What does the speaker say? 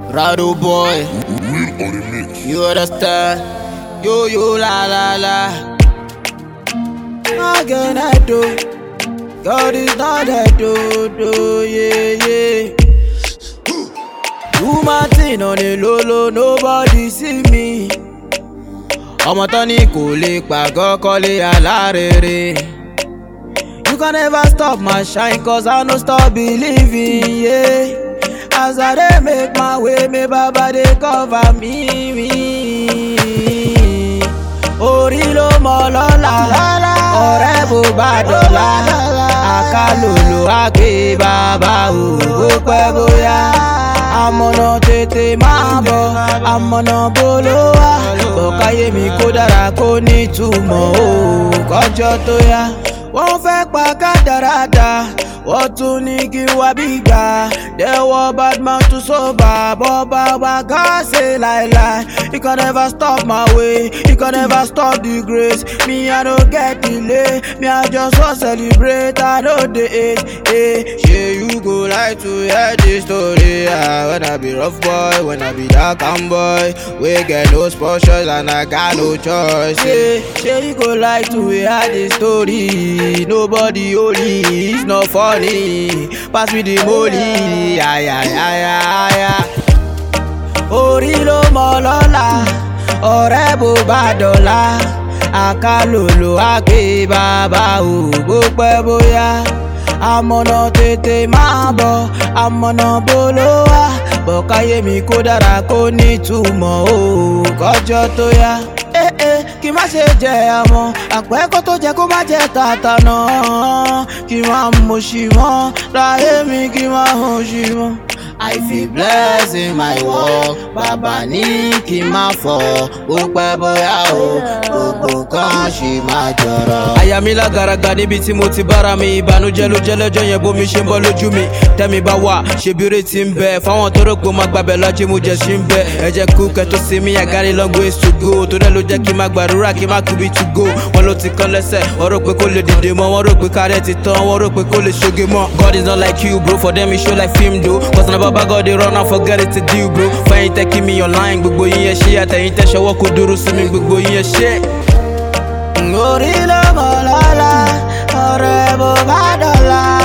Rado boy, Real on the mix. you understand? Yo la la la. How can I do? God is not that do, yeah. Do my thing on the low, nobody see me. Ọmọ tán ní kò lè pàgọ́ kọ́lé alárèrè. You can never stop my shine cause I no stop believing, yeah. As I dey make my way, me baba dey cover me. Orí ló mọ lọ́la, ọ̀rẹ́ bó bá dọ̀la. Àkàlòlò àgbè bàbá ò pẹ́ bóyá. Àmọ̀nà tètè máa bọ̀, àmọ̀nà bolówá. Kọ̀káyé mi kó dára kó nítumọ̀ o, kọjọ́ tó yá. Wọ́n fẹ́ pa kádàrádà, wọ́n tún ní kí wá bí gbà. Dẹ́wọ́ badman tún sóbà, bọ́bá wa ká ṣe láìláì. You can never stop my way, you can never stop the grace. Me I no get delay, me I just want celebrate. I know the age, Shey you go like to hear this story. When I be rough boy, when I be dark and boy. We get no sponsors and I got no choice. Shey you go like to hear this story. Nobody holy, it's not funny. Pass me the molly, ay. Orí ló mọ lọ́la, ọ̀rẹ́ bó bá dọ̀la. Àkàlòlò àgbè bàbá ò pẹ́ bóyá. Àmọ̀nà tètè máa bọ̀, àmọ̀nà bolówá. Bọ̀káyé mi kó dára kó nítumọ̀ o, kọjọ́ tó yá. Kí má ṣe jẹ àmọ́, àpẹ́kọ́ tó jẹ kó má jẹ tàtà náà. Kí má mo ṣì mọ́, láyé mi kí má hàn ṣì mọ́. I feel blessed in my work, bàbá ní kí n má fọ̀, ó pẹ́ bóyá o, gbogbo kan ṣì máa jọ̀rọ̀. Àyà mi lágaraga níbi tí mo ti bára mi, ìbànújẹ́ ló jẹ́ lọ́jọ́ yẹn bómi ṣe ń bọ́ lójú mi. Tẹ́mi bá wà, ṣebíire ti ń bẹ, fáwọn tó rò pé má gbàbẹ̀ lọ́jọ́ mo jẹ́ sí ń bẹ. Ẹ jẹ́ kú kẹ́ tó sí mi, I got a long ways to go. Torí ẹ ló jẹ́ kí n má gbàdúrà kí n má kú bí to go. Wọ́n ló ti kán lẹ́sẹ̀, wọ́n rò pé kó lè dìde mọ́, wọ́n rò pé kárẹ́ ti tán, wọ́n rò pé kó lè ṣoge mọ́. God is not like you bro, for them he show like film though. Cause na baba God dey run am forget it to do bro. Fẹ́yìn tẹ́ kí mi online, gbogbo yín yẹn ṣe. Àtẹ̀yìn tẹ́ ṣọwọ́ kó dúró sí mi, gbogbo yín yẹn ṣe. Orí ló mọ lọ́la, ọ̀rẹ́ bó bá dọ̀la.